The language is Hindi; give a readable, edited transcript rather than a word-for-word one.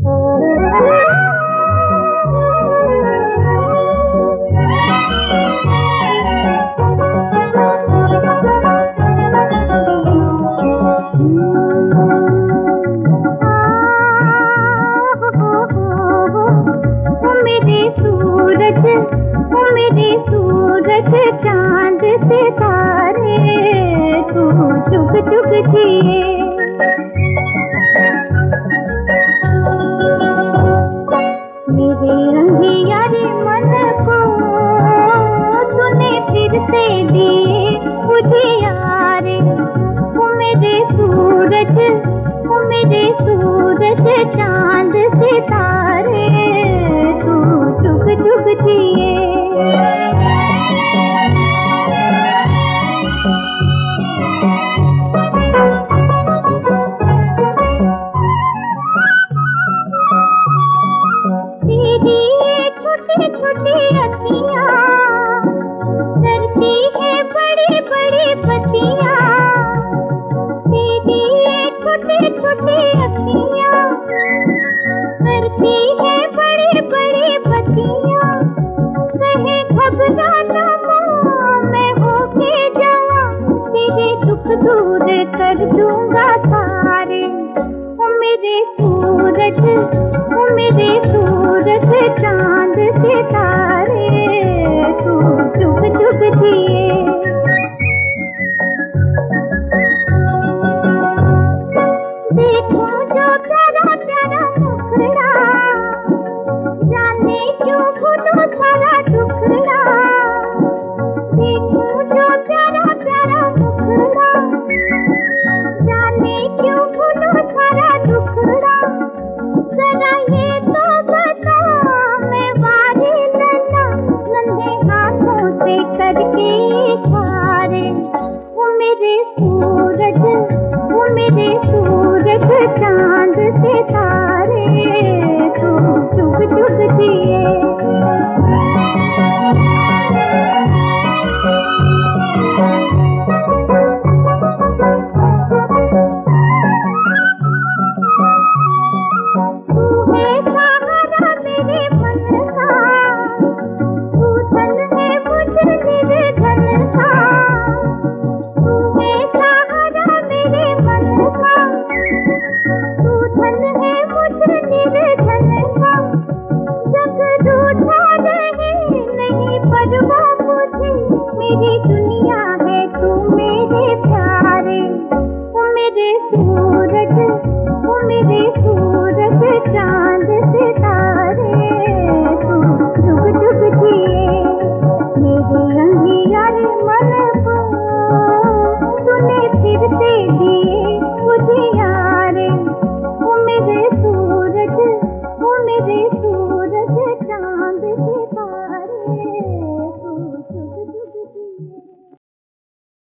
वो मेरे सूरज चांद सितारे तू चुग चुग जिए। मेरे अंधियारे मन को तूने फिर से दिए उजियारे। वो मेरे सूरज चांद सितारे तू चुग चुग जिए। तेरी ये छोटी छोटी अखियाँ करती है बड़ी बड़ी पतियाँ। तेरी ये छोटी छोटी अखियाँ करती है बड़ी बड़ी पतियाँ। कहे घबराना माँ मैं होके जावा, तेरे दुख दूर कर दूंगा सारे। ओ मेरे सूरज चांद सितारे तू चुग चुग जिए।